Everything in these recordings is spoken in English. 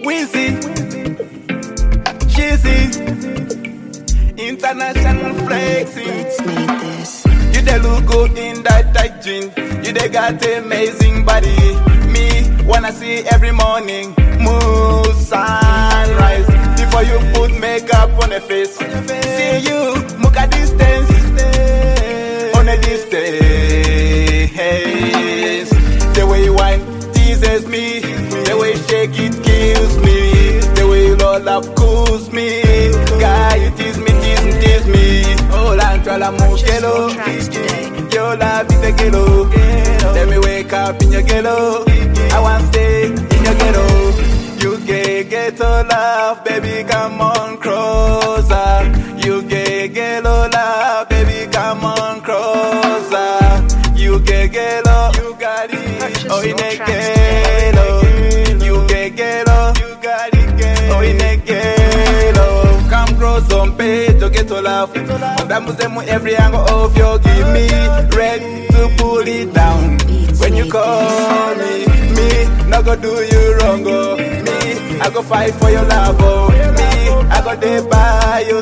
Wheezy, Cheesy, international flexing. Let's make this. You dey look good in that tight jeans. You dey got amazing body. Me wanna see every morning. Move sunrise before you put makeup on your face. See you, look at distance. On a distance. The way you whine teases me. The way you shake it kills me. The way you roll up cools me. Guy, you tease me. Oh, la mugelo. Your love is a ghetto. Let me wake up in your ghetto. I want to stay in your ghetto. You get ghetto love, baby, come on closer. You get ghetto love, baby, come on closer. You get ghetto, you got it. Oh, in a ghetto. You get ghetto, you got it. Oh, in a ghetto. Come close on page, you get to laugh. On that musemu every angle of your give me ready to pull it down. When you call me not go do you wrong, oh. Me, I go fight for your love, oh. Me, I go there by your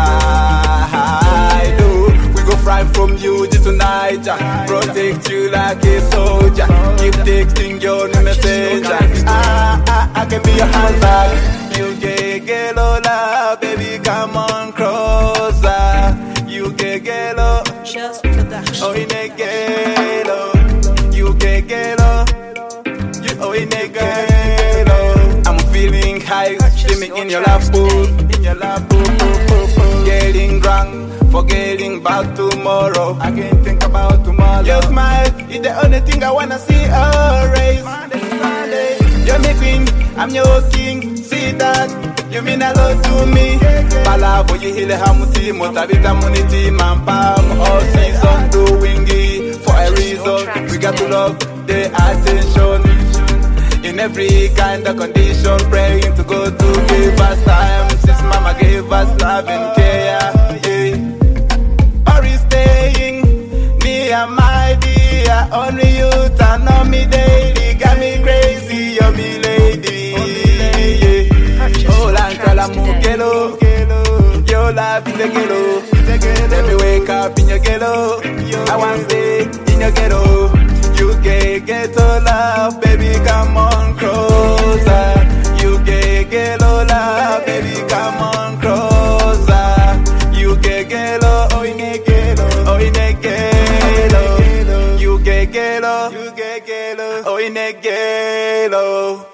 side, oh. We go fly from you tonight, protect you like a soldier. Keep texting your messenger. I can be your handbag. You get low, baby, come on closer. You get low, Just production. oh in a ghetto. You get low, oh in a ghetto. I'm feeling high, swimming in your lap, in your lap, getting drunk, forgetting about tomorrow. I can't think about tomorrow. Your smile is the only thing I wanna see. Always, you're my queen, I'm your king. See that, you mean a lot to me. Palavo, you heal the hamuti, motabita muniti, mampam. All season doing it for a reason. We got to love the attention. In every kind of condition, praying to God to give us time. Since mama gave us love and care, yeah. Or is staying, me and my dear. Only you turn on me daily, got me crazy, you're me lady. Oh, la mugelo, your love in the ghetto. Let me wake up in your ghetto. I want to stay in your ghetto. You get ghetto love, baby, come on closer. You get ghetto love, baby, come on closer. You get ghetto, oh in a ghetto, oh in a ghetto. You get ghetto, oh in a ghetto.